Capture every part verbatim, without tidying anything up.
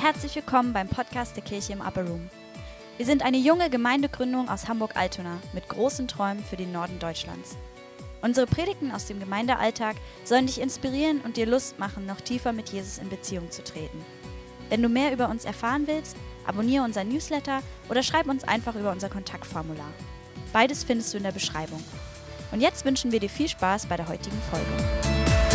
herzlich willkommen beim Podcast der Kirche im Upper Room. Wir sind eine junge Gemeindegründung aus Hamburg-Altona mit großen Träumen für den Norden Deutschlands. Unsere Predigten aus dem Gemeindealltag sollen dich inspirieren und dir Lust machen, noch tiefer mit Jesus in Beziehung zu treten. Wenn du mehr über uns erfahren willst, abonniere unseren Newsletter oder schreib uns einfach über unser Kontaktformular. Beides findest du in der Beschreibung. Und jetzt wünschen wir dir viel Spaß bei der heutigen Folge.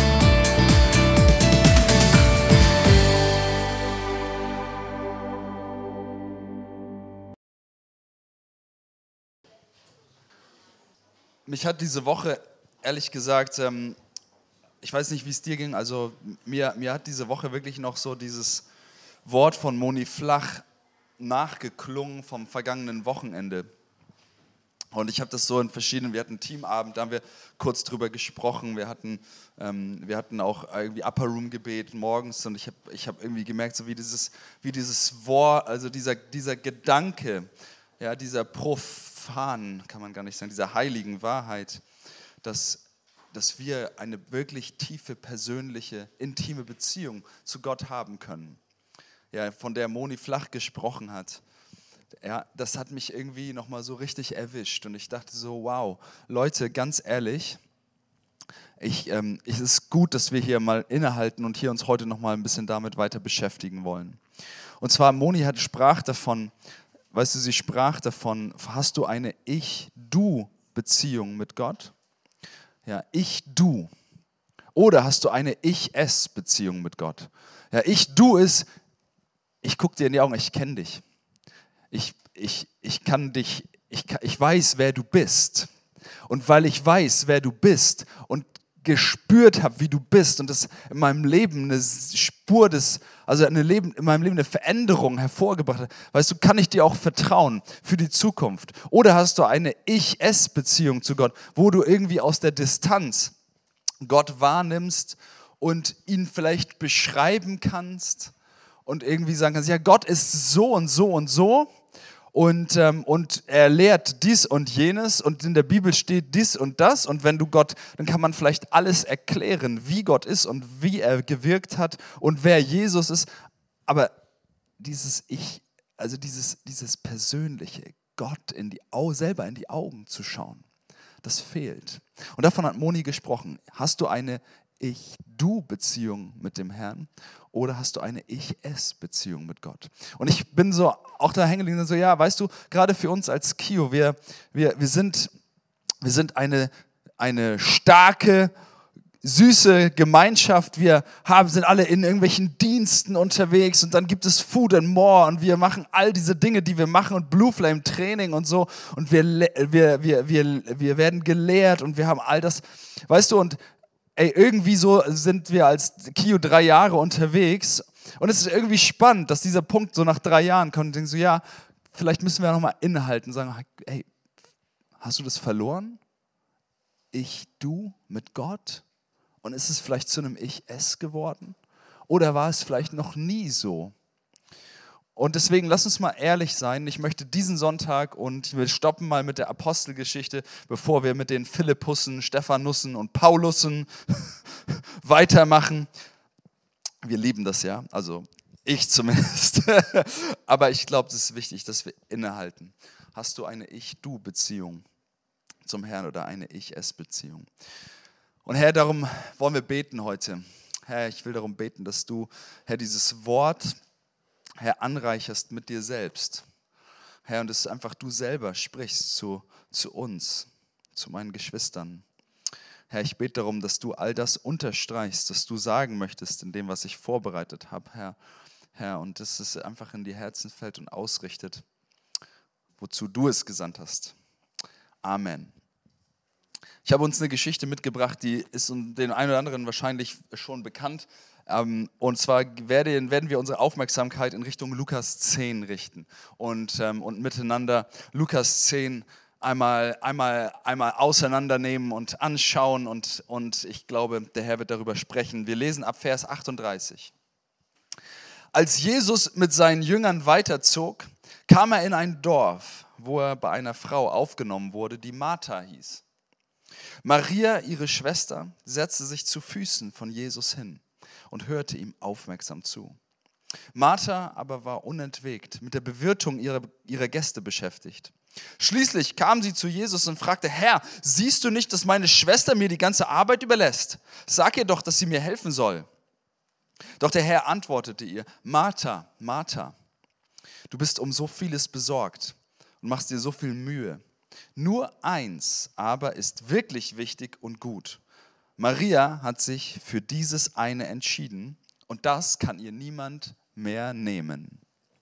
Mich hat diese Woche, ehrlich gesagt, ähm, ich weiß nicht, wie es dir ging, also mir, mir hat diese Woche wirklich noch so dieses Wort von Moni Flach nachgeklungen vom vergangenen Wochenende. Und ich habe das so in verschiedenen, wir hatten einen Teamabend, da haben wir kurz drüber gesprochen, wir hatten, ähm, wir hatten auch irgendwie Upper Room Gebet morgens und ich habe ich hab irgendwie gemerkt, so wie dieses, wie dieses Wort, also dieser, dieser Gedanke, ja, dieser profan, kann man gar nicht sagen, dieser heiligen Wahrheit, dass, dass wir eine wirklich tiefe, persönliche, intime Beziehung zu Gott haben können, ja, von der Moni Flach gesprochen hat. Ja, das hat mich irgendwie nochmal so richtig erwischt und ich dachte so, wow, Leute, ganz ehrlich, ich, ähm, es ist gut, dass wir hier mal innehalten und hier uns heute nochmal ein bisschen damit weiter beschäftigen wollen. Und zwar, Moni hat sprach davon, weißt du, sie sprach davon, hast du eine Ich-Du-Beziehung mit Gott? Ja, Ich-Du. Oder hast du eine Ich-Es-Beziehung mit Gott? Ja, Ich-Du ist, ich gucke dir in die Augen, ich kenne dich. Ich, ich, ich kann dich, ich, ich weiß, wer du bist. Und weil ich weiß, wer du bist und gespürt habe, wie du bist und das in meinem Leben eine Spur des, also eine Leben, in meinem Leben eine Veränderung hervorgebracht hat, weißt du, kann ich dir auch vertrauen für die Zukunft. Oder hast du eine Ich-Es-Beziehung zu Gott, wo du irgendwie aus der Distanz Gott wahrnimmst und ihn vielleicht beschreiben kannst und irgendwie sagen kannst, ja, Gott ist so und so und so. Und, ähm, und er lehrt dies und jenes und in der Bibel steht dies und das und wenn du Gott, dann kann man vielleicht alles erklären, wie Gott ist und wie er gewirkt hat und wer Jesus ist, aber dieses Ich, also dieses, dieses persönliche, Gott in die Au- selber in die Augen zu schauen, das fehlt. Und davon hat Moni gesprochen. Hast du eine Ich-Du-Beziehung mit dem Herrn oder hast du eine Ich-Es-Beziehung mit Gott? Und ich bin so auch da hängen geblieben, so ja, weißt du, gerade für uns als Kio, wir, wir, wir sind, wir sind eine, eine starke, süße Gemeinschaft. Wir haben, sind alle in irgendwelchen Diensten unterwegs und dann gibt es Food and More und wir machen all diese Dinge, die wir machen und Blue Flame Training und so und wir, wir, wir, wir, wir werden gelehrt und wir haben all das, weißt du, und ey, irgendwie so sind wir als Kio drei Jahre unterwegs und es ist irgendwie spannend, dass dieser Punkt so nach drei Jahren kommt und denkst so, ja, vielleicht müssen wir nochmal innehalten und sagen, ey, hast du das verloren? Ich, du mit Gott? Und ist es vielleicht zu einem Ich-Es geworden? Oder war es vielleicht noch nie so? Und deswegen lass uns mal ehrlich sein. Ich möchte diesen Sonntag und wir stoppen mal mit der Apostelgeschichte, bevor wir mit den Philippussen, Stephanussen und Paulussen weitermachen. Wir lieben das ja, also ich zumindest. Aber ich glaube, es ist wichtig, dass wir innehalten. Hast du eine Ich-Du-Beziehung zum Herrn oder eine Ich-Es-Beziehung? Und Herr, darum wollen wir beten heute. Herr, ich will darum beten, dass du, Herr, dieses Wort, Herr, anreicherst mit dir selbst. Herr, und dass einfach du selber sprichst zu, zu uns, zu meinen Geschwistern. Herr, ich bete darum, dass du all das unterstreichst, dass du sagen möchtest in dem, was ich vorbereitet habe, Herr. Herr, und dass es einfach in die Herzen fällt und ausrichtet, wozu du es gesandt hast. Amen. Ich habe uns eine Geschichte mitgebracht, die ist den einen oder anderen wahrscheinlich schon bekannt. Und zwar werden wir unsere Aufmerksamkeit in Richtung Lukas zehn richten und, und miteinander Lukas zehn einmal, einmal, einmal auseinandernehmen und anschauen. Und, und ich glaube, der Herr wird darüber sprechen. Wir lesen ab Vers achtunddreißig. Als Jesus mit seinen Jüngern weiterzog, kam er in ein Dorf, wo er bei einer Frau aufgenommen wurde, die Martha hieß. Maria, ihre Schwester, setzte sich zu Füßen von Jesus hin und hörte ihm aufmerksam zu. Martha aber war unentwegt, mit der Bewirtung ihrer, ihrer Gäste beschäftigt. Schließlich kam sie zu Jesus und fragte, Herr, siehst du nicht, dass meine Schwester mir die ganze Arbeit überlässt? Sag ihr doch, dass sie mir helfen soll. Doch der Herr antwortete ihr, Martha, Martha, du bist um so vieles besorgt und machst dir so viel Mühe. Nur eins aber ist wirklich wichtig und gut. Maria hat sich für dieses eine entschieden und das kann ihr niemand mehr nehmen.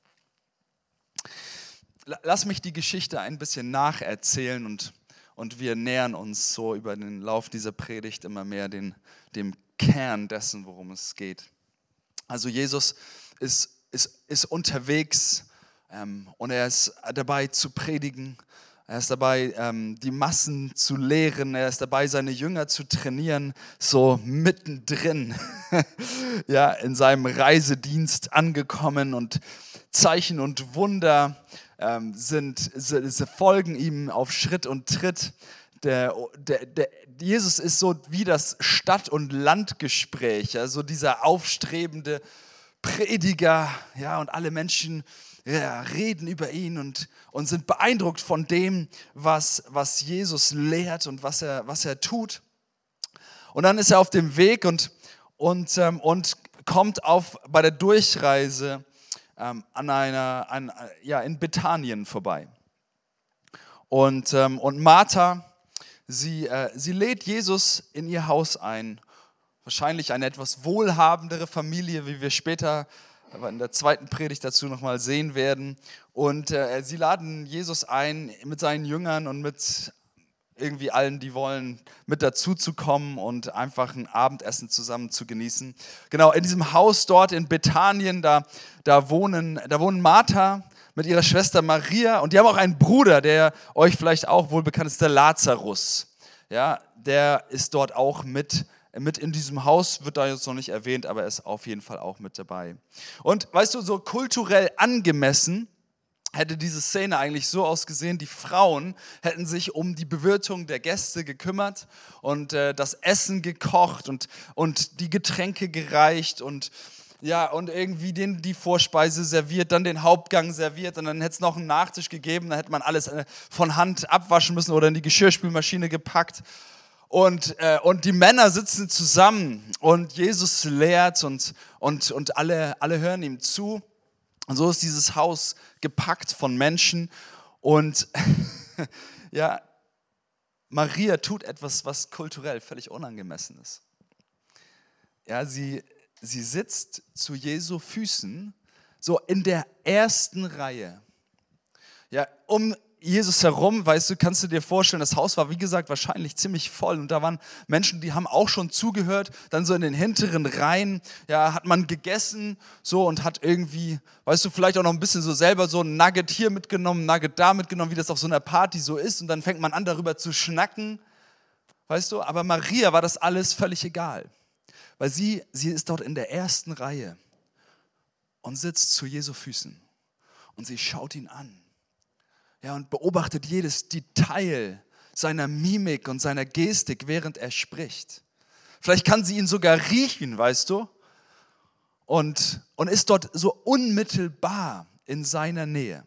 Lass mich die Geschichte ein bisschen nacherzählen und, und wir nähern uns so über den Lauf dieser Predigt immer mehr den, dem Kern dessen, worum es geht. Also Jesus ist, ist, ist unterwegs ähm, und er ist dabei zu predigen. Er ist dabei, ähm, die Massen zu lehren. Er ist dabei, seine Jünger zu trainieren, so mittendrin ja, in seinem Reisedienst angekommen. Und Zeichen und Wunder ähm, sind, sie, sie folgen ihm auf Schritt und Tritt. Der, der, der, Jesus ist so wie das Stadt- und Landgespräch, also dieser aufstrebende Prediger, ja, und alle Menschen ja, reden über ihn und, und sind beeindruckt von dem, was, was Jesus lehrt und was er, was er tut. Und dann ist er auf dem Weg und, und, ähm, und kommt auf, bei der Durchreise ähm, an einer, an, ja, in Bethanien vorbei. Und, ähm, und Martha, sie, äh, sie lädt Jesus in ihr Haus ein. Wahrscheinlich eine etwas wohlhabendere Familie, wie wir später aber in der zweiten Predigt dazu nochmal sehen werden. Und äh, sie laden Jesus ein, mit seinen Jüngern und mit irgendwie allen, die wollen, mit dazu zu kommen und einfach ein Abendessen zusammen zu genießen. Genau, in diesem Haus dort in Bethanien, da, da, wohnen, da wohnen Martha mit ihrer Schwester Maria und die haben auch einen Bruder, der euch vielleicht auch wohl bekannt ist, der Lazarus. Ja, der ist dort auch mit Mit in diesem Haus, wird da jetzt noch nicht erwähnt, aber er ist auf jeden Fall auch mit dabei. Und weißt du, so kulturell angemessen hätte diese Szene eigentlich so ausgesehen, die Frauen hätten sich um die Bewirtung der Gäste gekümmert und äh, das Essen gekocht und, und die Getränke gereicht und, ja, und irgendwie den, die Vorspeise serviert, dann den Hauptgang serviert und dann hätte es noch einen Nachtisch gegeben, dann hätte man alles äh, von Hand abwaschen müssen oder in die Geschirrspülmaschine gepackt. Und, äh, und die Männer sitzen zusammen und Jesus lehrt und, und, und alle, alle hören ihm zu. Und so ist dieses Haus gepackt von Menschen. Und ja, Maria tut etwas, was kulturell völlig unangemessen ist. Ja, sie, sie sitzt zu Jesu Füßen, so in der ersten Reihe. Ja, um Jesus herum, weißt du, kannst du dir vorstellen, das Haus war, wie gesagt, wahrscheinlich ziemlich voll und da waren Menschen, die haben auch schon zugehört, dann so in den hinteren Reihen, ja, hat man gegessen, so und hat irgendwie, weißt du, vielleicht auch noch ein bisschen so selber so ein Nugget hier mitgenommen, Nugget da mitgenommen, wie das auf so einer Party so ist und dann fängt man an, darüber zu schnacken, weißt du, aber Maria war das alles völlig egal, weil sie, sie ist dort in der ersten Reihe und sitzt zu Jesu Füßen und sie schaut ihn an. Ja, und beobachtet jedes Detail seiner Mimik und seiner Gestik, während er spricht. Vielleicht kann sie ihn sogar riechen, weißt du? Und, und ist dort so unmittelbar in seiner Nähe.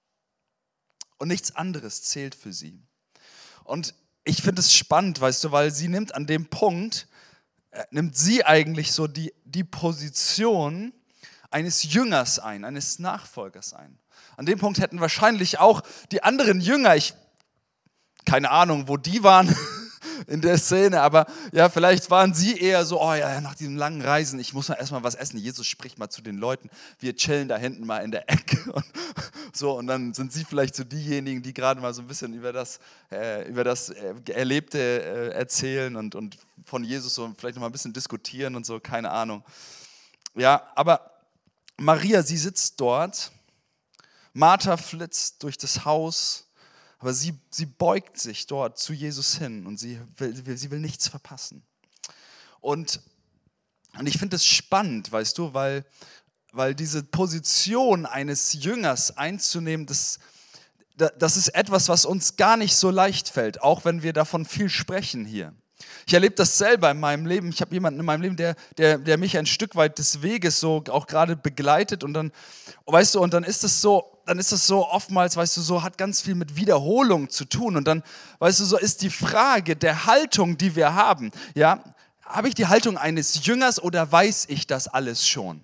Und nichts anderes zählt für sie. Und ich finde es spannend, weißt du, weil sie nimmt an dem Punkt, äh, nimmt sie eigentlich so die, die Position eines Jüngers ein, eines Nachfolgers ein. An dem Punkt hätten wahrscheinlich auch die anderen Jünger, ich keine Ahnung, wo die waren in der Szene, aber ja, vielleicht waren sie eher so, oh ja, nach diesen langen Reisen, ich muss mal erstmal was essen. Jesus spricht mal zu den Leuten, wir chillen da hinten mal in der Ecke und so, und dann sind sie vielleicht so diejenigen, die gerade mal so ein bisschen über das, äh, über das äh, Erlebte äh, erzählen und, und von Jesus so vielleicht noch mal ein bisschen diskutieren und so, keine Ahnung. Ja, aber Maria, sie sitzt dort. Martha flitzt durch das Haus, aber sie, sie beugt sich dort zu Jesus hin und sie will, sie will nichts verpassen. Und, und ich finde es spannend, weißt du, weil, weil diese Position eines Jüngers einzunehmen, das, das ist etwas, was uns gar nicht so leicht fällt, auch wenn wir davon viel sprechen hier. Ich erlebe das selber in meinem Leben. Ich habe jemanden in meinem Leben, der, der, der mich ein Stück weit des Weges so auch gerade begleitet. Und dann, weißt du, und dann ist es so, dann ist es so oftmals, weißt du, so hat ganz viel mit Wiederholung zu tun. Und dann, weißt du, so ist die Frage der Haltung, die wir haben. Ja, habe ich die Haltung eines Jüngers oder weiß ich das alles schon?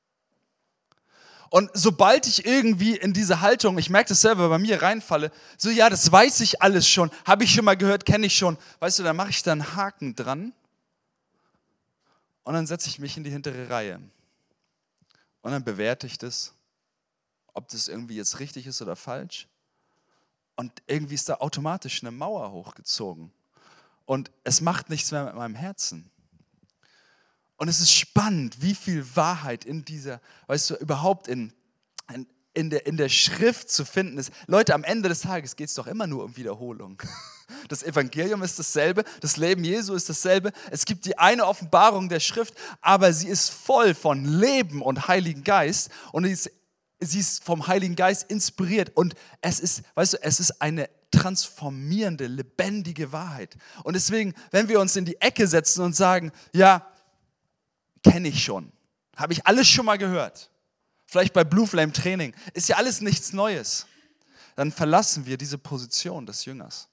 Und sobald ich irgendwie in diese Haltung, ich merke das selber, bei mir reinfalle, so ja, das weiß ich alles schon, habe ich schon mal gehört, kenne ich schon, weißt du, dann mache ich da einen Haken dran und dann setze ich mich in die hintere Reihe und dann bewerte ich das, ob das irgendwie jetzt richtig ist oder falsch, und irgendwie ist da automatisch eine Mauer hochgezogen und es macht nichts mehr mit meinem Herzen. Und es ist spannend, wie viel Wahrheit in dieser, weißt du, überhaupt in, in, in, der, in der Schrift zu finden ist. Leute, am Ende des Tages geht es doch immer nur um Wiederholung. Das Evangelium ist dasselbe, das Leben Jesu ist dasselbe. Es gibt die eine Offenbarung der Schrift, aber sie ist voll von Leben und Heiligen Geist. Und sie ist, sie ist vom Heiligen Geist inspiriert. Und es ist, weißt du, es ist eine transformierende, lebendige Wahrheit. Und deswegen, wenn wir uns in die Ecke setzen und sagen, ja, kenne ich schon. Habe ich alles schon mal gehört. Vielleicht bei Blue Flame Training. Ist ja alles nichts Neues. Dann verlassen wir diese Position des Jüngers.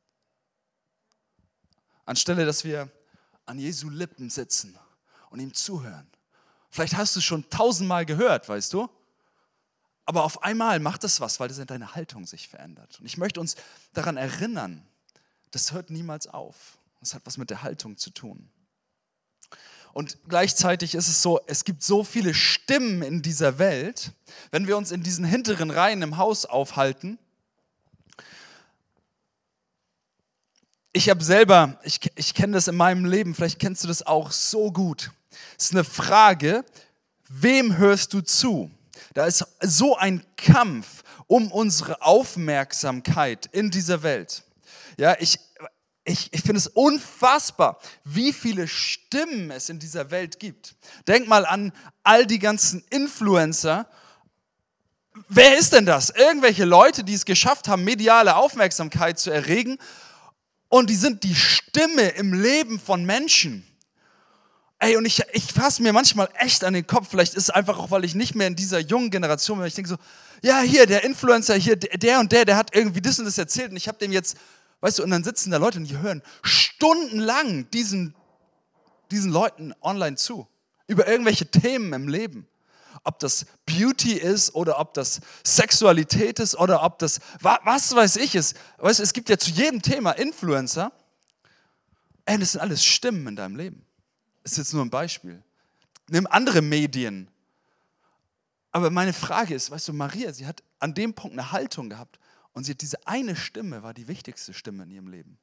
Anstelle, dass wir an Jesu Lippen sitzen und ihm zuhören. Vielleicht hast du es schon tausendmal gehört, weißt du? Aber auf einmal macht das was, weil das in deiner Haltung sich verändert. Und ich möchte uns daran erinnern, das hört niemals auf. Das hat was mit der Haltung zu tun. Und gleichzeitig ist es so, es gibt so viele Stimmen in dieser Welt, wenn wir uns in diesen hinteren Reihen im Haus aufhalten. Ich habe selber, ich, ich kenne das in meinem Leben, vielleicht kennst du das auch so gut. Es ist eine Frage, wem hörst du zu? Da ist so ein Kampf um unsere Aufmerksamkeit in dieser Welt. Ja, ich... Ich, ich finde es unfassbar, wie viele Stimmen es in dieser Welt gibt. Denk mal an all die ganzen Influencer. Wer ist denn das? Irgendwelche Leute, die es geschafft haben, mediale Aufmerksamkeit zu erregen. Und die sind die Stimme im Leben von Menschen. Ey, und ich, ich fasse mir manchmal echt an den Kopf. Vielleicht ist es einfach auch, weil ich nicht mehr in dieser jungen Generation bin. Ich denke so, ja, hier, der Influencer, hier, der und der, der hat irgendwie das und das erzählt. Und ich habe dem jetzt... Weißt du, und dann sitzen da Leute und die hören stundenlang diesen, diesen Leuten online zu. Über irgendwelche Themen im Leben. Ob das Beauty ist oder ob das Sexualität ist oder ob das, was weiß ich ist. Weißt du, es gibt ja zu jedem Thema Influencer. Ey, das sind alles Stimmen in deinem Leben. Das ist jetzt nur ein Beispiel. Nimm andere Medien. Aber meine Frage ist, weißt du, Maria, sie hat an dem Punkt eine Haltung gehabt. Und sie hat diese eine Stimme, war die wichtigste Stimme in ihrem Leben.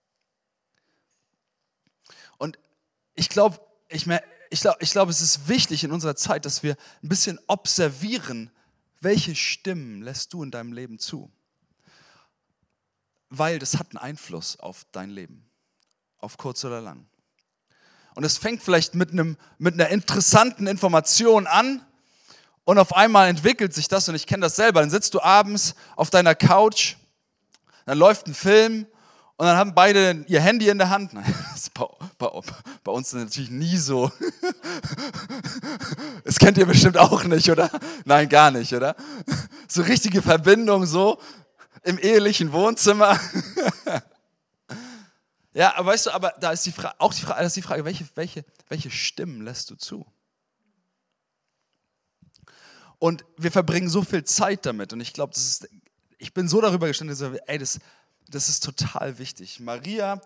Und ich glaube, ich, ich glaube, ich glaube, es ist wichtig in unserer Zeit, dass wir ein bisschen observieren, welche Stimmen lässt du in deinem Leben zu. Weil das hat einen Einfluss auf dein Leben, auf kurz oder lang. Und es fängt vielleicht mit, einem, mit einer interessanten Information an, und auf einmal entwickelt sich das, und ich kenne das selber, dann sitzt du abends auf deiner Couch, dann läuft ein Film und dann haben beide ihr Handy in der Hand. Nein, das ist bei, bei, bei uns natürlich nie so. Das kennt ihr bestimmt auch nicht, oder? Nein, gar nicht, oder? So richtige Verbindung so im ehelichen Wohnzimmer. Ja, aber weißt du, aber da ist die Frage, auch die Frage, das ist die Frage, welche, welche, welche Stimmen lässt du zu? Und wir verbringen so viel Zeit damit. Und ich glaube, das ist, ich bin so darüber gestanden, dass, ey, das, das ist total wichtig. Maria,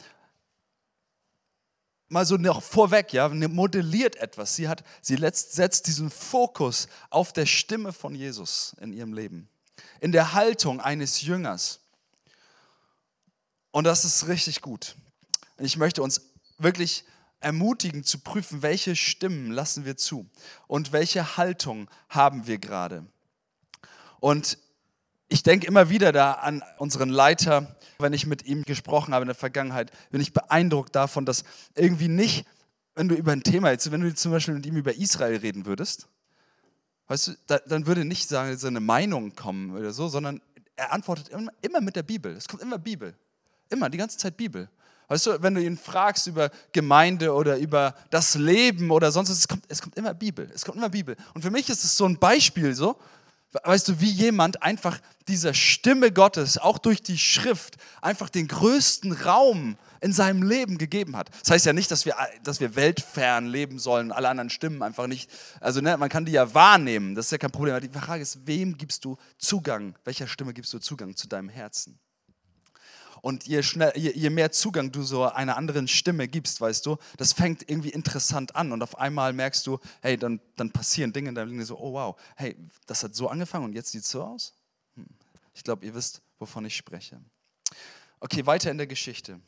mal so noch vorweg, ja, modelliert etwas. Sie, hat, sie letzt, setzt diesen Fokus auf der Stimme von Jesus in ihrem Leben. In der Haltung eines Jüngers. Und das ist richtig gut. Und ich möchte uns wirklich ermutigen zu prüfen, welche Stimmen lassen wir zu und welche Haltung haben wir gerade. Und ich denke immer wieder da an unseren Leiter, wenn ich mit ihm gesprochen habe in der Vergangenheit, bin ich beeindruckt davon, dass irgendwie nicht, wenn du über ein Thema, jetzt, wenn du zum Beispiel mit ihm über Israel reden würdest, weißt du, da, dann würde nicht sagen, so eine Meinung kommen oder so, sondern er antwortet immer, immer mit der Bibel. Es kommt immer Bibel. Immer, die ganze Zeit Bibel. Weißt du, wenn du ihn fragst über Gemeinde oder über das Leben oder sonst was, es kommt, es kommt immer Bibel. Es kommt immer Bibel. Und für mich ist es so ein Beispiel so, weißt du, wie jemand einfach dieser Stimme Gottes, auch durch die Schrift, einfach den größten Raum in seinem Leben gegeben hat. Das heißt ja nicht, dass wir, dass wir weltfern leben sollen, alle anderen Stimmen einfach nicht. Also ne, man kann die ja wahrnehmen, das ist ja kein Problem. Aber die Frage ist, wem gibst du Zugang? Welcher Stimme gibst du Zugang zu deinem Herzen? Und je, schnell, je, je mehr Zugang du so einer anderen Stimme gibst, weißt du, das fängt irgendwie interessant an und auf einmal merkst du, hey, dann, dann passieren Dinge, dann denkst du so, oh wow, hey, das hat so angefangen und jetzt sieht es so aus? Hm. Ich glaube, ihr wisst, wovon ich spreche. Okay, weiter in der Geschichte.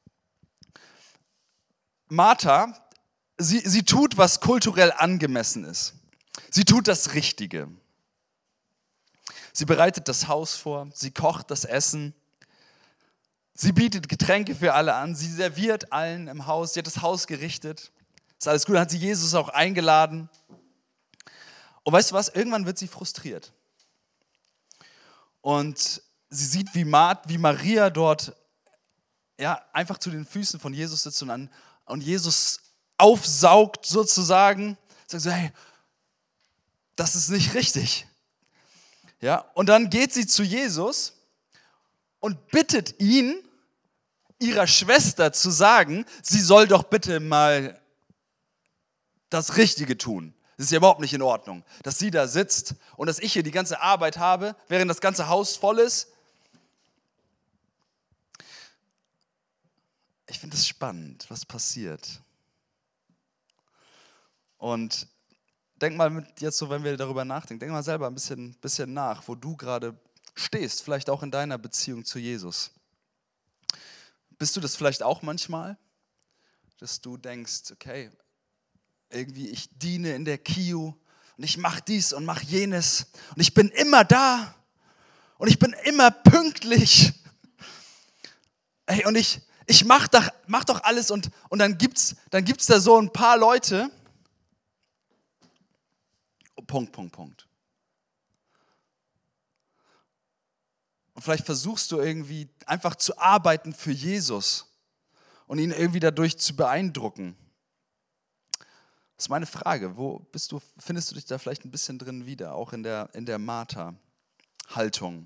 Martha, sie, sie tut, was kulturell angemessen ist. Sie tut das Richtige. Sie bereitet das Haus vor, sie kocht das Essen. Sie bietet Getränke für alle an, sie serviert allen im Haus, sie hat das Haus gerichtet. Ist alles gut, dann hat sie Jesus auch eingeladen. Und weißt du was, irgendwann wird sie frustriert. Und sie sieht, wie, Ma- wie Maria dort ja, einfach zu den Füßen von Jesus sitzt und, an, und Jesus aufsaugt sozusagen. Sagt so, hey, das ist nicht richtig. Ja, und dann geht sie zu Jesus und bittet ihn, ihrer Schwester zu sagen, sie soll doch bitte mal das Richtige tun. Das ist ja überhaupt nicht in Ordnung, dass sie da sitzt und dass ich hier die ganze Arbeit habe, während das ganze Haus voll ist. Ich finde es spannend, was passiert. Und denk mal mit jetzt so, wenn wir darüber nachdenken, denk mal selber ein bisschen, bisschen nach, wo du gerade stehst, vielleicht auch in deiner Beziehung zu Jesus. Bist du das vielleicht auch manchmal, dass du denkst, okay, irgendwie ich diene in der K I U und ich mache dies und mache jenes und ich bin immer da und ich bin immer pünktlich. Hey, und ich, ich mache doch, mach doch alles und, und dann gibt es dann gibt's da so ein paar Leute, Punkt, Punkt, Punkt. Und vielleicht versuchst du irgendwie einfach zu arbeiten für Jesus und ihn irgendwie dadurch zu beeindrucken. Das ist meine Frage. Wo bist du, findest du dich da vielleicht ein bisschen drin wieder, auch in der, in der Martha-Haltung?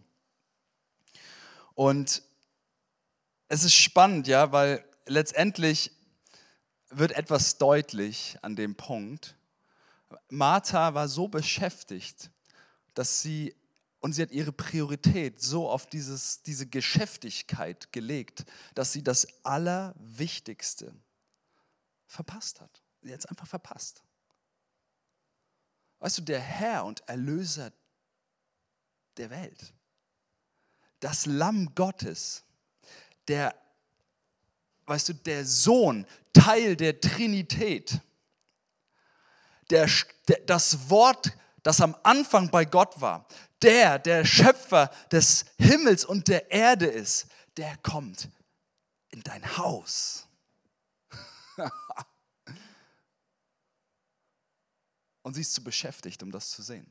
Und es ist spannend, ja, weil letztendlich wird etwas deutlich an dem Punkt. Martha war so beschäftigt, dass sie Und sie hat ihre Priorität so auf dieses, diese Geschäftigkeit gelegt, dass sie das Allerwichtigste verpasst hat. Sie hat es einfach verpasst. Weißt du, der Herr und Erlöser der Welt, das Lamm Gottes, der, weißt du, der Sohn, Teil der Trinität, der, der, das Wort, das am Anfang bei Gott war, der, der Schöpfer des Himmels und der Erde ist, der kommt in dein Haus. Und sie ist zu beschäftigt, um das zu sehen.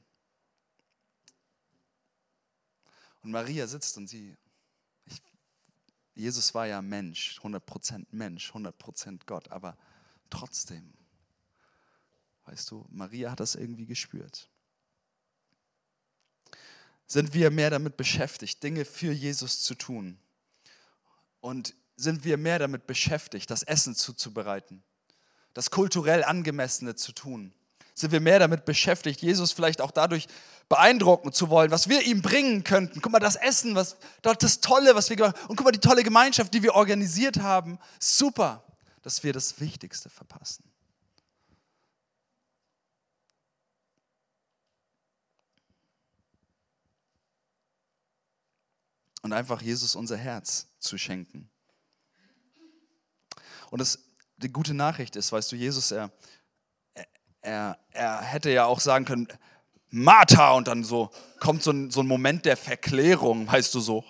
Und Maria sitzt und sie, ich, Jesus war ja Mensch, hundert Prozent Mensch, hundert Prozent Gott, aber trotzdem, weißt du, Maria hat das irgendwie gespürt. Sind wir mehr damit beschäftigt, Dinge für Jesus zu tun? Und sind wir mehr damit beschäftigt, das Essen zuzubereiten, das kulturell Angemessene zu tun? Sind wir mehr damit beschäftigt, Jesus vielleicht auch dadurch beeindrucken zu wollen, was wir ihm bringen könnten? Guck mal, das Essen, was, das Tolle, was wir gemacht haben. Und guck mal, die tolle Gemeinschaft, die wir organisiert haben. Super, dass wir das Wichtigste verpassen. Und einfach Jesus unser Herz zu schenken. Und das, die gute Nachricht ist, weißt du, Jesus, er, er, er hätte ja auch sagen können, Martha, und dann so kommt so ein, so ein Moment der Verklärung, weißt du, so.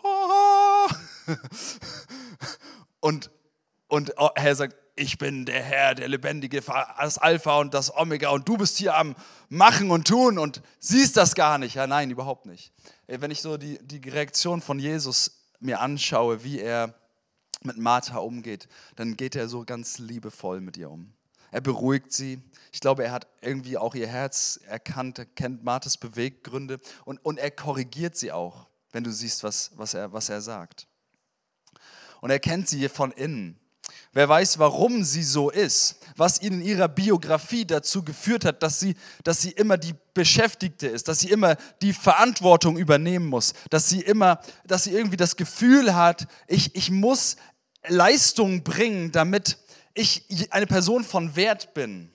Und, und er sagt, ich bin der Herr, der Lebendige, das Alpha und das Omega und du bist hier am Machen und Tun und siehst das gar nicht. Ja, nein, überhaupt nicht. Wenn ich so die, die Reaktion von Jesus mir anschaue, wie er, mit Martha umgeht, dann geht er so ganz liebevoll mit ihr um. Er beruhigt sie. Ich glaube, er hat irgendwie auch ihr Herz erkannt, er kennt Marthas Beweggründe und, und er korrigiert sie auch, wenn du siehst, was, was, er, was er sagt. Und er kennt sie von innen. Wer weiß, warum sie so ist, was ihn in ihrer Biografie dazu geführt hat, dass sie, dass sie immer die Beschäftigte ist, dass sie immer die Verantwortung übernehmen muss, dass sie immer, dass sie irgendwie das Gefühl hat, ich, ich muss Leistung bringen, damit ich eine Person von Wert bin.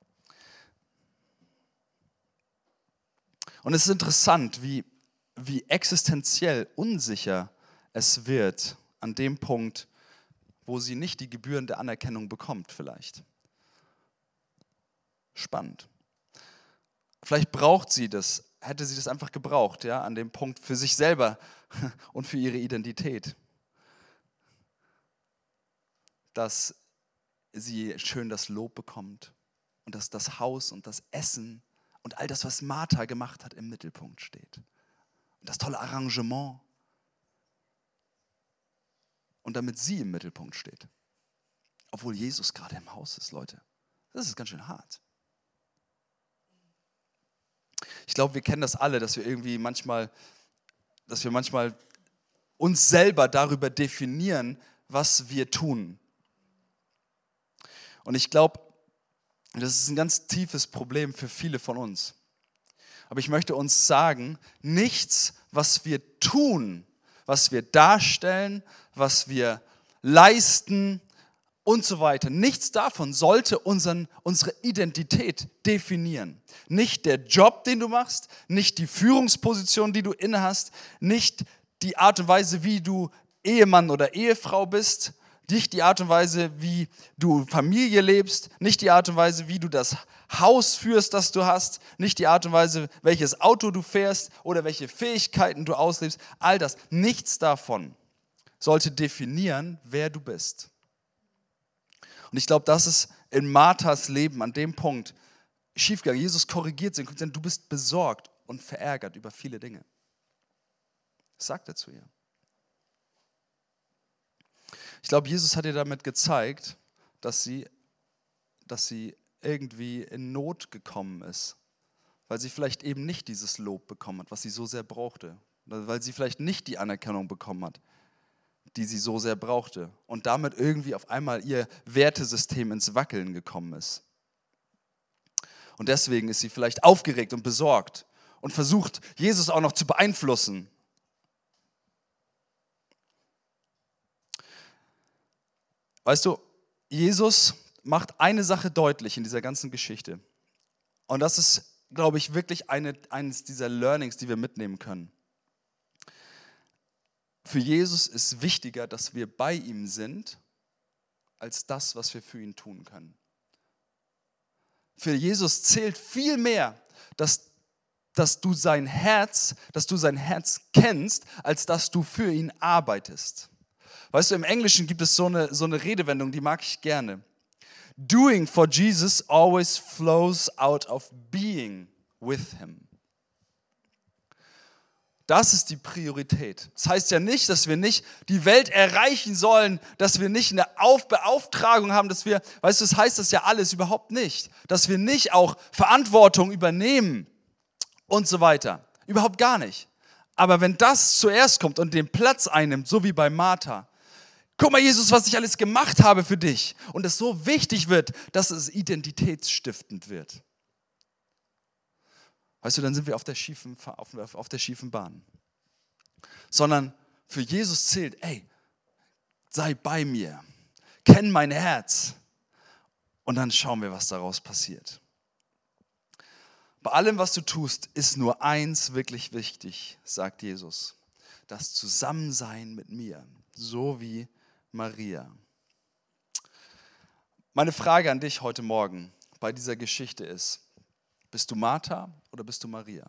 Und es ist interessant, wie, wie existenziell unsicher es wird an dem Punkt, wo sie nicht die gebührende Anerkennung bekommt vielleicht. Spannend. Vielleicht braucht sie das, hätte sie das einfach gebraucht, ja, an dem Punkt für sich selber und für ihre Identität. Dass sie schön das Lob bekommt und dass das Haus und das Essen und all das, was Martha gemacht hat, im Mittelpunkt steht. Und das tolle Arrangement. Und damit sie im Mittelpunkt steht. Obwohl Jesus gerade im Haus ist, Leute. Das ist ganz schön hart. Ich glaube, wir kennen das alle, dass wir irgendwie manchmal, dass wir manchmal uns selber darüber definieren, was wir tun. Und ich glaube, das ist ein ganz tiefes Problem für viele von uns. Aber ich möchte uns sagen, nichts, was wir tun, was wir darstellen, was wir leisten und so weiter. Nichts davon sollte unseren, unsere Identität definieren. Nicht der Job, den du machst, nicht die Führungsposition, die du innehast, nicht die Art und Weise, wie du Ehemann oder Ehefrau bist, nicht die Art und Weise, wie du Familie lebst, nicht die Art und Weise, wie du das Haus führst, das du hast, nicht die Art und Weise, welches Auto du fährst oder welche Fähigkeiten du auslebst. All das, nichts davon sollte definieren, wer du bist. Und ich glaube, das ist in Marthas Leben an dem Punkt schiefgegangen. Jesus korrigiert sie und sagt, du bist besorgt und verärgert über viele Dinge. Das sagt er zu ihr. Ich glaube, Jesus hat ihr damit gezeigt, dass sie, dass sie irgendwie in Not gekommen ist, weil sie vielleicht eben nicht dieses Lob bekommen hat, was sie so sehr brauchte, weil sie vielleicht nicht die Anerkennung bekommen hat, die sie so sehr brauchte und damit irgendwie auf einmal ihr Wertesystem ins Wackeln gekommen ist. Und deswegen ist sie vielleicht aufgeregt und besorgt und versucht, Jesus auch noch zu beeinflussen. Weißt du, Jesus macht eine Sache deutlich in dieser ganzen Geschichte. Und das ist, glaube ich, wirklich eine, eines dieser Learnings, die wir mitnehmen können. Für Jesus ist wichtiger, dass wir bei ihm sind, als das, was wir für ihn tun können. Für Jesus zählt viel mehr, dass, dass du sein Herz, dass du sein Herz kennst, als dass du für ihn arbeitest. Weißt du, im Englischen gibt es so eine, so eine Redewendung, die mag ich gerne. Doing for Jesus always flows out of being with him. Das ist die Priorität. Das heißt ja nicht, dass wir nicht die Welt erreichen sollen, dass wir nicht eine Auf- Beauftragung haben, dass wir, weißt du, das heißt das ja alles überhaupt nicht, dass wir nicht auch Verantwortung übernehmen und so weiter. Überhaupt gar nicht. Aber wenn das zuerst kommt und den Platz einnimmt, so wie bei Martha, guck mal, Jesus, was ich alles gemacht habe für dich. Und es so wichtig wird, dass es identitätsstiftend wird. Weißt du, dann sind wir auf der schiefen, auf, auf der schiefen Bahn. Sondern für Jesus zählt, ey, sei bei mir, kenn mein Herz. Und dann schauen wir, was daraus passiert. Bei allem, was du tust, ist nur eins wirklich wichtig, sagt Jesus. Das Zusammensein mit mir, so wie Maria. Meine Frage an dich heute Morgen bei dieser Geschichte ist, bist du Martha oder bist du Maria?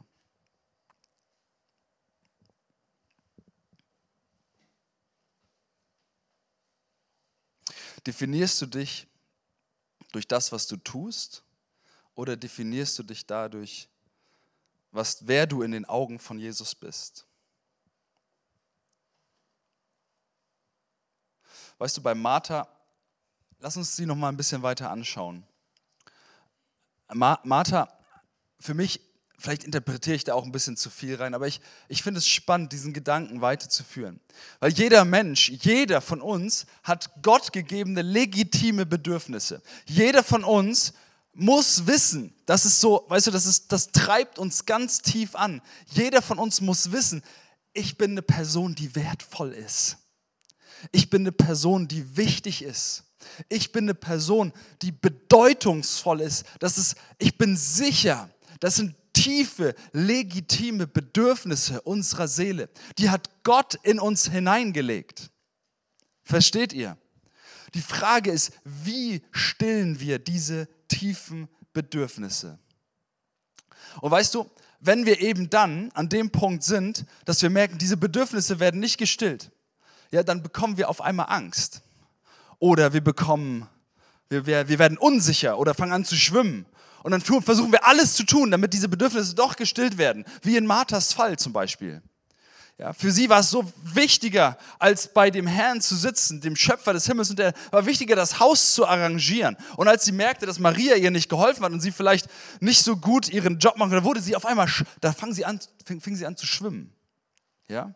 Definierst du dich durch das, was du tust, oder definierst du dich dadurch, was, wer du in den Augen von Jesus bist? Weißt du, bei Martha, lass uns sie noch mal ein bisschen weiter anschauen. Ma- Martha, für mich, vielleicht interpretiere ich da auch ein bisschen zu viel rein, aber ich, ich finde es spannend, diesen Gedanken weiterzuführen. Weil jeder Mensch, jeder von uns hat gottgegebene, legitime Bedürfnisse. Jeder von uns muss wissen, das ist so, weißt du, das, ist, das treibt uns ganz tief an. Jeder von uns muss wissen, ich bin eine Person, die wertvoll ist. Ich bin eine Person, die wichtig ist. Ich bin eine Person, die bedeutungsvoll ist. Das ist, ich bin sicher, das sind tiefe, legitime Bedürfnisse unserer Seele. Die hat Gott in uns hineingelegt. Versteht ihr? Die Frage ist, wie stillen wir diese tiefen Bedürfnisse? Und weißt du, wenn wir eben dann an dem Punkt sind, dass wir merken, diese Bedürfnisse werden nicht gestillt, ja, dann bekommen wir auf einmal Angst. Oder wir bekommen, wir, wir, wir werden unsicher oder fangen an zu schwimmen. Und dann tun, versuchen wir alles zu tun, damit diese Bedürfnisse doch gestillt werden. Wie in Marthas Fall zum Beispiel. Ja, für sie war es so wichtiger, als bei dem Herrn zu sitzen, dem Schöpfer des Himmels und der, war wichtiger, das Haus zu arrangieren. Und als sie merkte, dass Maria ihr nicht geholfen hat und sie vielleicht nicht so gut ihren Job macht, da wurde sie auf einmal, da fing sie an, fing, fing sie an zu schwimmen. Ja?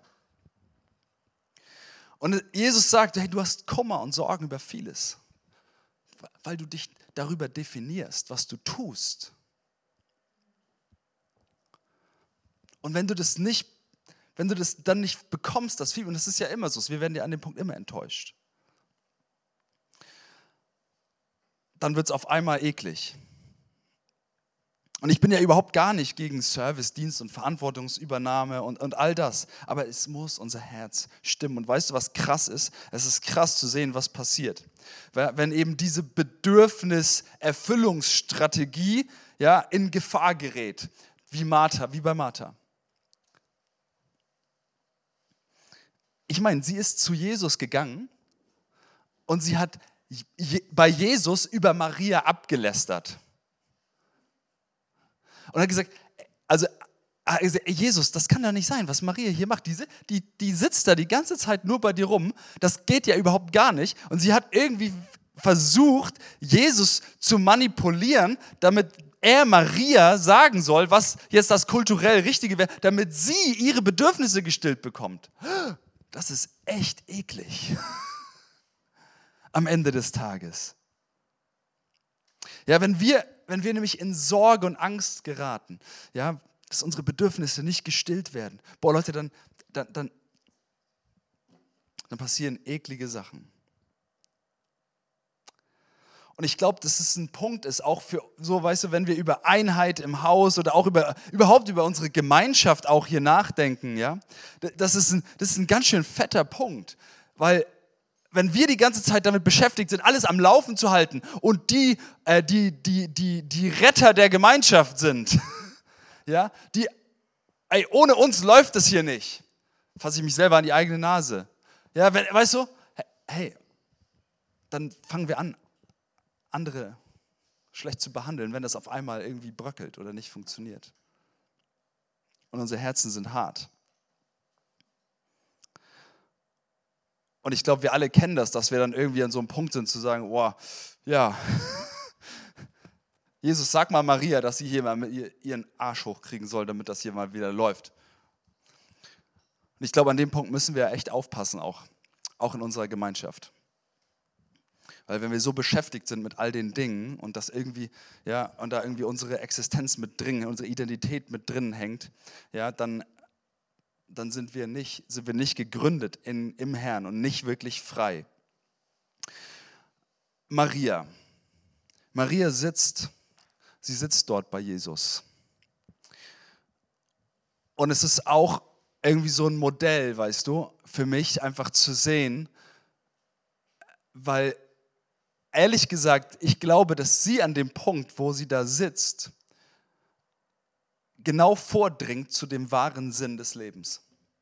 Und Jesus sagte, hey, du hast Kummer und Sorgen über vieles, weil du dich darüber definierst, was du tust. Und wenn du das nicht Wenn du das dann nicht bekommst, das Feedback, und das ist ja immer so, wir werden ja an dem Punkt immer enttäuscht, dann wird es auf einmal eklig. Und ich bin ja überhaupt gar nicht gegen Service, Dienst und Verantwortungsübernahme und, und all das, aber es muss unser Herz stimmen. Und weißt du, was krass ist? Es ist krass zu sehen, was passiert. Wenn eben diese Bedürfniserfüllungsstrategie ja, in Gefahr gerät, wie Martha, wie bei Martha. Ich meine, sie ist zu Jesus gegangen und sie hat bei Jesus über Maria abgelästert. Und hat gesagt, also Jesus, das kann doch nicht sein, was Maria hier macht. Die, die, die sitzt da die ganze Zeit nur bei dir rum. Das geht ja überhaupt gar nicht. Und sie hat irgendwie versucht, Jesus zu manipulieren, damit er Maria sagen soll, was jetzt das kulturell Richtige wäre, damit sie ihre Bedürfnisse gestillt bekommt. Das ist echt eklig am Ende des Tages. Ja, wenn wir, wenn wir nämlich in Sorge und Angst geraten, ja, dass unsere Bedürfnisse nicht gestillt werden, boah Leute, dann, dann, dann, dann passieren eklige Sachen. Und ich glaube, dass es ein Punkt ist, auch für, so weißt du, wenn wir über Einheit im Haus oder auch über, überhaupt über unsere Gemeinschaft auch hier nachdenken, ja, das ist ein, das ist ein ganz schön fetter Punkt, weil wenn wir die ganze Zeit damit beschäftigt sind, alles am Laufen zu halten und die, äh, die, die, die, die Retter der Gemeinschaft sind, ja, die, ey, ohne uns läuft das hier nicht, fasse ich mich selber an die eigene Nase, ja, wenn, weißt du, hey, dann fangen wir an, andere schlecht zu behandeln, wenn das auf einmal irgendwie bröckelt oder nicht funktioniert. Und unsere Herzen sind hart. Und ich glaube, wir alle kennen das, dass wir dann irgendwie an so einem Punkt sind, zu sagen, wow, ja, Jesus, sag mal Maria, dass sie hier mal mit ihr, ihren Arsch hochkriegen soll, damit das hier mal wieder läuft. Und ich glaube, an dem Punkt müssen wir echt aufpassen, auch, auch in unserer Gemeinschaft. Weil wenn wir so beschäftigt sind mit all den Dingen und das irgendwie, ja, und da irgendwie unsere Existenz mit drin, unsere Identität mit drin hängt, ja, dann, dann sind wir nicht, sind wir nicht gegründet in, im Herrn und nicht wirklich frei. Maria. Maria sitzt, sie sitzt dort bei Jesus. Und es ist auch irgendwie so ein Modell, weißt du, für mich einfach zu sehen, weil ehrlich gesagt, ich glaube, dass sie an dem Punkt, wo sie da sitzt, genau vordringt zu dem wahren Sinn des Lebens.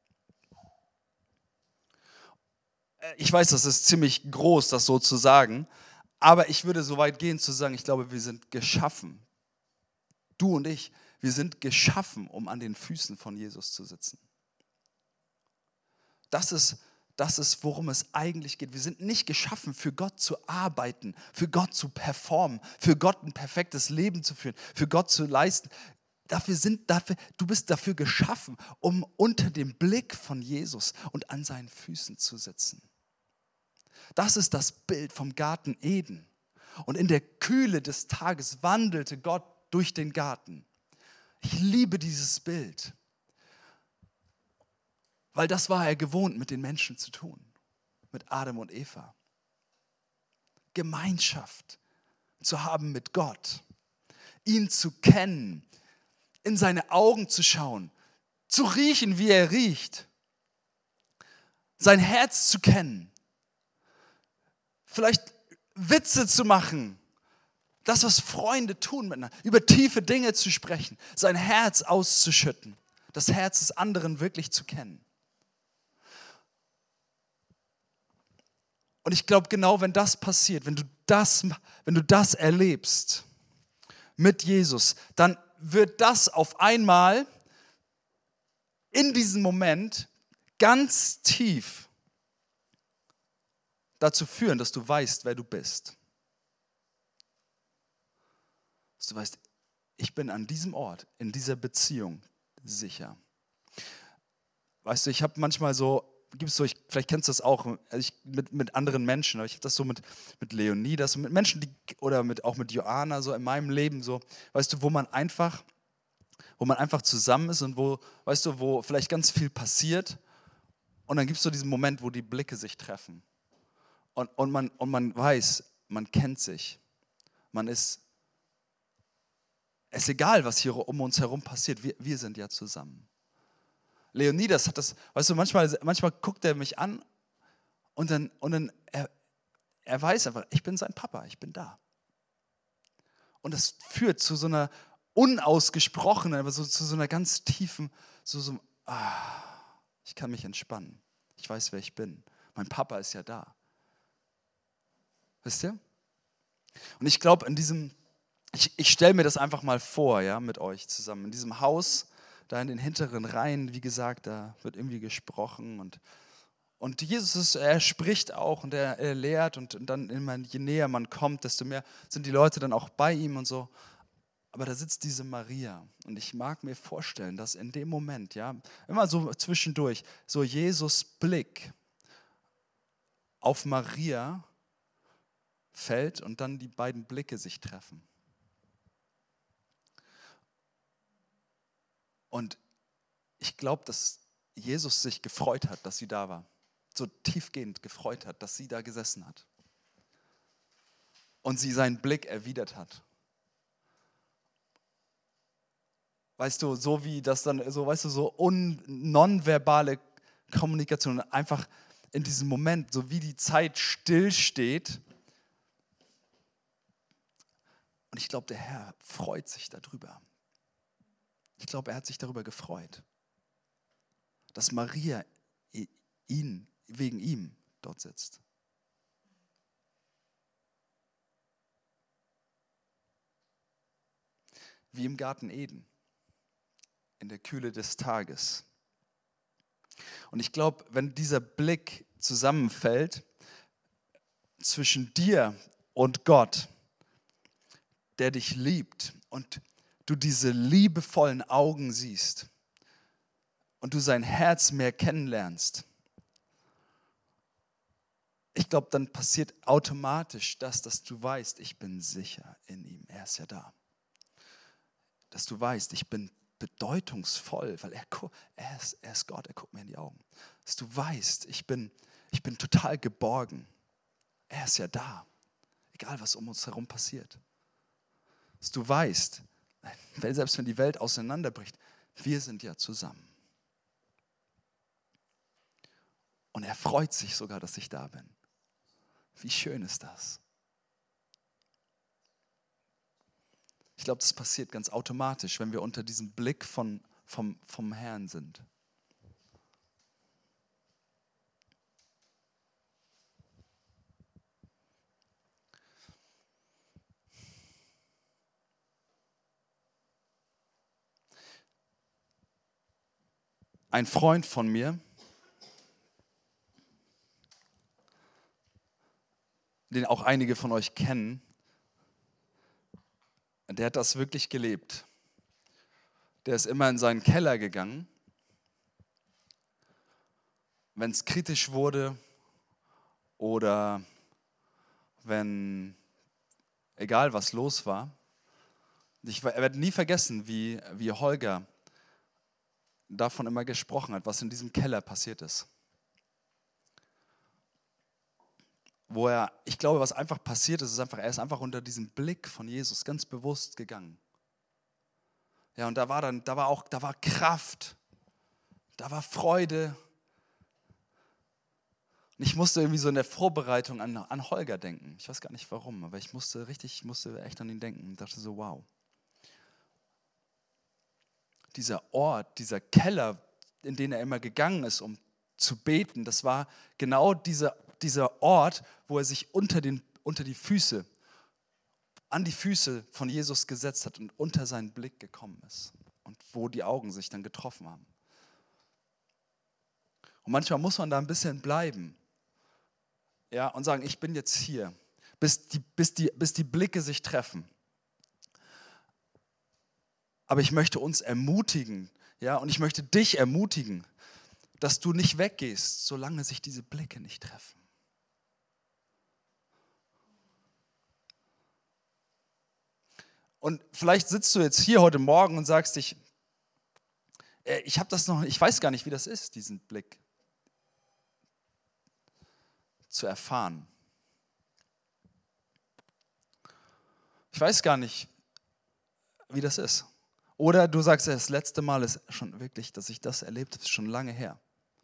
Ich weiß, das ist ziemlich groß, das so zu sagen, aber ich würde so weit gehen zu sagen, ich glaube, wir sind geschaffen. Du und ich, wir sind geschaffen, um an den Füßen von Jesus zu sitzen. Das ist, Das ist, worum es eigentlich geht. Wir sind nicht geschaffen, für Gott zu arbeiten, für Gott zu performen, für Gott ein perfektes Leben zu führen, für Gott zu leisten. Dafür sind, dafür, du bist dafür geschaffen, um unter dem Blick von Jesus und an seinen Füßen zu sitzen. Das ist das Bild vom Garten Eden. Und in der Kühle des Tages wandelte Gott durch den Garten. Ich liebe dieses Bild. Weil das war er gewohnt, mit den Menschen zu tun. Mit Adam und Eva. Gemeinschaft zu haben mit Gott. Ihn zu kennen. In seine Augen zu schauen. Zu riechen, wie er riecht. Sein Herz zu kennen. Vielleicht Witze zu machen. Das, was Freunde tun miteinander. Über tiefe Dinge zu sprechen. Sein Herz auszuschütten. Das Herz des anderen wirklich zu kennen. Und ich glaube, genau wenn das passiert, wenn du das, wenn du das erlebst mit Jesus, dann wird das auf einmal in diesem Moment ganz tief dazu führen, dass du weißt, wer du bist. Dass du weißt, ich bin an diesem Ort, in dieser Beziehung sicher. Weißt du, ich habe manchmal so, gibt's so, ich, vielleicht kennst du das auch, also ich, mit, mit anderen Menschen, aber ich habe das so mit, mit Leonidas, mit Menschen, die, oder mit, auch mit Joanna, so in meinem Leben, so, weißt du, wo man einfach, wo man einfach zusammen ist und wo, weißt du, wo vielleicht ganz viel passiert und dann gibt es so diesen Moment, wo die Blicke sich treffen und, und, man, und man weiß, man kennt sich, man ist, es ist egal, was hier um uns herum passiert, wir, wir sind ja zusammen. Leonidas hat das, weißt du, manchmal, manchmal guckt er mich an und dann, und dann er, er weiß einfach, ich bin sein Papa, ich bin da. Und das führt zu so einer unausgesprochenen, aber so, zu so einer ganz tiefen, so, so ah, ich kann mich entspannen. Ich weiß, wer ich bin. Mein Papa ist ja da. Wisst ihr? Und ich glaube, in diesem, ich, ich stelle mir das einfach mal vor, ja, mit euch zusammen, in diesem Haus, da in den hinteren Reihen, wie gesagt, da wird irgendwie gesprochen und, und Jesus, ist, er spricht auch und er, er lehrt und, und dann immer, je näher man kommt, desto mehr sind die Leute dann auch bei ihm und so. Aber da sitzt diese Maria und ich mag mir vorstellen, dass in dem Moment, ja, immer so zwischendurch, so Jesus Blick auf Maria fällt und dann die beiden Blicke sich treffen. Und ich glaube, dass Jesus sich gefreut hat, dass sie da war. So tiefgehend gefreut hat, dass sie da gesessen hat. Und sie seinen Blick erwidert hat. Weißt du, so wie das dann, so weißt du, so un, nonverbale Kommunikation, einfach in diesem Moment, so wie die Zeit stillsteht. Und ich glaube, der Herr freut sich darüber. Ich glaube, er hat sich darüber gefreut, dass Maria ihn, wegen ihm dort sitzt. Wie im Garten Eden, in der Kühle des Tages. Und ich glaube, wenn dieser Blick zusammenfällt zwischen dir und Gott, der dich liebt und du diese liebevollen Augen siehst und du sein Herz mehr kennenlernst, ich glaube, dann passiert automatisch das, dass du weißt, ich bin sicher in ihm, er ist ja da. Dass du weißt, ich bin bedeutungsvoll, weil er, er, ist, er ist Gott, er guckt mir in die Augen. Dass du weißt, ich bin, ich bin total geborgen, er ist ja da, egal was um uns herum passiert. Dass du weißt, selbst wenn die Welt auseinanderbricht, wir sind ja zusammen. Und er freut sich sogar, dass ich da bin. Wie schön ist das? Ich glaube, das passiert ganz automatisch, wenn wir unter diesem Blick von, vom, vom Herrn sind. Ein Freund von mir, den auch einige von euch kennen, der hat das wirklich gelebt. Der ist immer in seinen Keller gegangen, wenn es kritisch wurde oder wenn, egal was los war. Ich werde nie vergessen, wie, wie Holger davon immer gesprochen hat, was in diesem Keller passiert ist. Wo er, ich glaube, was einfach passiert ist, ist einfach, er ist einfach unter diesem Blick von Jesus ganz bewusst gegangen. Ja, und da war dann, da war auch, da war Kraft, da war Freude. Und ich musste irgendwie so in der Vorbereitung an, an Holger denken. Ich weiß gar nicht warum, aber ich musste richtig, ich musste echt an ihn denken und dachte so, wow. Dieser Ort, dieser Keller, in den er immer gegangen ist, um zu beten, das war genau dieser, dieser Ort, wo er sich unter, den, unter die Füße, an die Füße von Jesus gesetzt hat und unter seinen Blick gekommen ist. Und wo die Augen sich dann getroffen haben. Und manchmal muss man da ein bisschen bleiben. Ja, und sagen, ich bin jetzt hier, bis die, bis die, bis die Blicke sich treffen. Aber ich möchte uns ermutigen, ja, und ich möchte dich ermutigen, dass du nicht weggehst, solange sich diese Blicke nicht treffen. Und vielleicht sitzt du jetzt hier heute Morgen und sagst dich, ich habe das noch, ich weiß gar nicht, wie das ist, diesen Blick zu erfahren. Ich weiß gar nicht, wie das ist. Oder du sagst, das letzte Mal ist schon wirklich, dass ich das erlebt habe, ist schon lange her.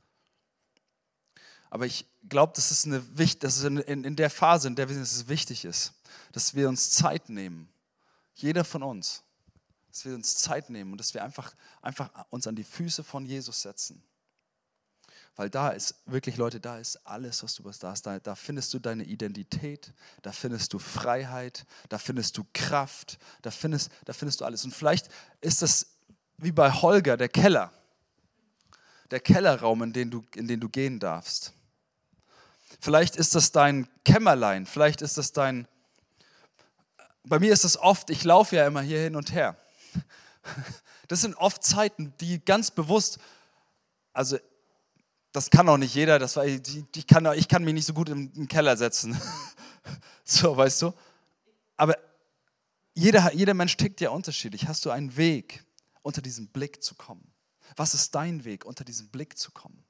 Aber ich glaube, das ist eine das ist in, in, in der Phase, in der es wichtig ist, dass wir uns Zeit nehmen. Jeder von uns. Dass wir uns Zeit nehmen und dass wir einfach, einfach uns an die Füße von Jesus setzen. Weil da ist wirklich, Leute, da ist alles, was du was da hast. Da, da findest du deine Identität, da findest du Freiheit, da findest du Kraft, da findest, da findest du alles. Und vielleicht ist das wie bei Holger, der Keller. Der Kellerraum, in den du, in den du gehen darfst. Vielleicht ist das dein Kämmerlein, vielleicht ist das dein... Bei mir ist das oft, ich laufe ja immer hier hin und her. Das sind oft Zeiten, die ganz bewusst, also das kann auch nicht jeder, das war, ich, ich, kann, ich kann mich nicht so gut im, im Keller setzen. So, weißt du? Aber jeder, jeder Mensch tickt ja unterschiedlich. Hast du einen Weg, unter diesen Blick zu kommen? Was ist dein Weg, unter diesen Blick zu kommen?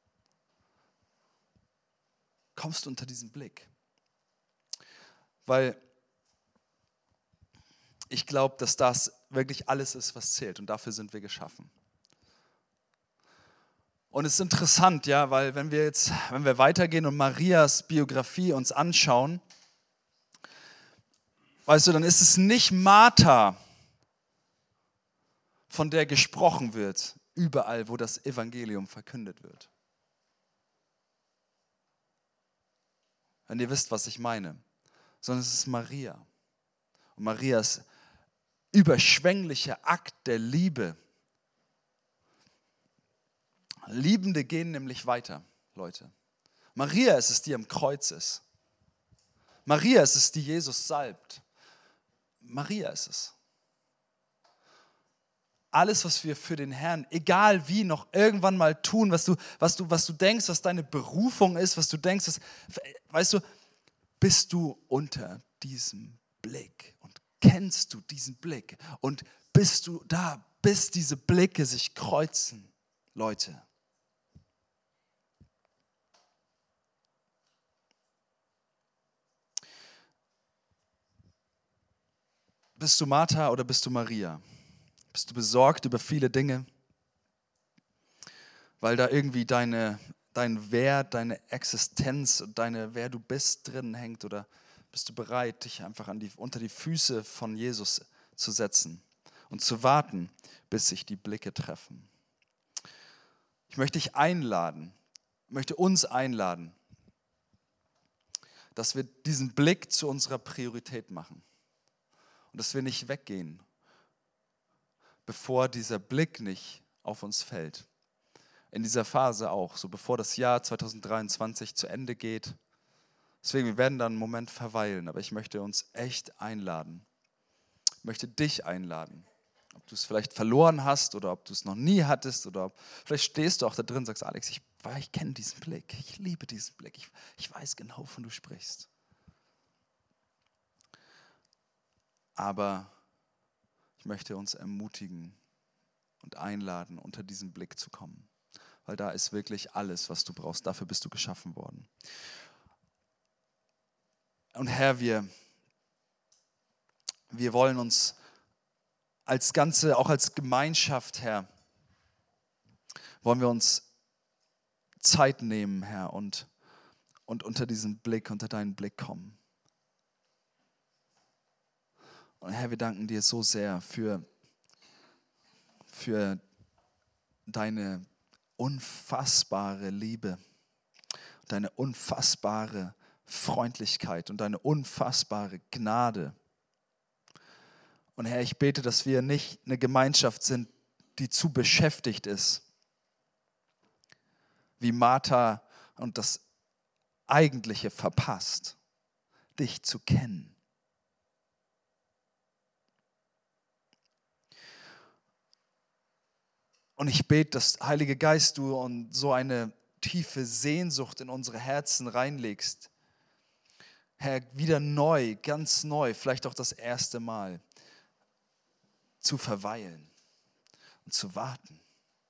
Kommst du unter diesen Blick? Weil ich glaube, dass das wirklich alles ist, was zählt. Und dafür sind wir geschaffen. Und es ist interessant, ja, weil wenn wir jetzt, wenn wir weitergehen und Marias Biografie uns anschauen, weißt du, dann ist es nicht Martha, von der gesprochen wird, überall, wo das Evangelium verkündet wird. Wenn ihr wisst, was ich meine. Sondern es ist Maria. Und Marias überschwänglicher Akt der Liebe. Liebende gehen nämlich weiter, Leute. Maria ist es, die am Kreuz ist. Maria ist es, die Jesus salbt. Maria ist es. Alles, was wir für den Herrn, egal wie, noch irgendwann mal tun, was du, was du, was du denkst, was deine Berufung ist, was du denkst, was, weißt du, bist du unter diesem Blick und kennst du diesen Blick und bist du da, bis diese Blicke sich kreuzen, Leute. Bist du Martha oder bist du Maria? Bist du besorgt über viele Dinge, weil da irgendwie deine, dein Wert, deine Existenz und deine, wer du bist, drin hängt? Oder bist du bereit, dich einfach an die, unter die Füße von Jesus zu setzen und zu warten, bis sich die Blicke treffen? Ich möchte dich einladen, möchte uns einladen, dass wir diesen Blick zu unserer Priorität machen. Und dass wir nicht weggehen, bevor dieser Blick nicht auf uns fällt. In dieser Phase auch, so bevor das Jahr zwanzig dreiundzwanzig zu Ende geht, Deswegen, wir werden da einen Moment verweilen, aber ich möchte uns echt einladen. Ich möchte dich einladen. Ob du es vielleicht verloren hast oder ob du es noch nie hattest oder ob, vielleicht stehst du auch da drin und sagst, Alex, ich, ich kenne diesen Blick, ich liebe diesen Blick, ich, ich weiß genau, wovon du sprichst. Aber ich möchte uns ermutigen und einladen, unter diesen Blick zu kommen, weil da ist wirklich alles, was du brauchst, dafür bist du geschaffen worden. Und Herr, wir, wir wollen uns als Ganze, auch als Gemeinschaft, Herr, wollen wir uns Zeit nehmen, Herr, und, und unter diesen Blick, unter deinen Blick kommen. Und Herr, wir danken dir so sehr für, für deine unfassbare Liebe, deine unfassbare Freundlichkeit und deine unfassbare Gnade. Und Herr, ich bete, dass wir nicht eine Gemeinschaft sind, die zu beschäftigt ist, wie Martha und das Eigentliche verpasst, dich zu kennen. Und ich bete, dass, Heiliger Geist, du und so eine tiefe Sehnsucht in unsere Herzen reinlegst. Herr, wieder neu, ganz neu, vielleicht auch das erste Mal, zu verweilen und zu warten.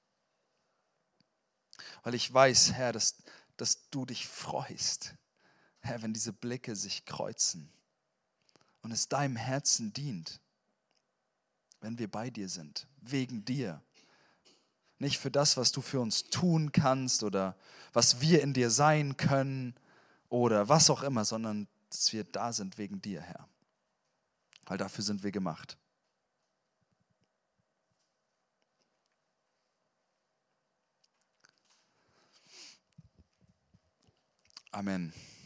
Weil ich weiß, Herr, dass, dass du dich freust, Herr, wenn diese Blicke sich kreuzen und es deinem Herzen dient, wenn wir bei dir sind, wegen dir. Nicht für das, was du für uns tun kannst oder was wir in dir sein können oder was auch immer, sondern dass wir da sind wegen dir, Herr. Weil dafür sind wir gemacht. Amen.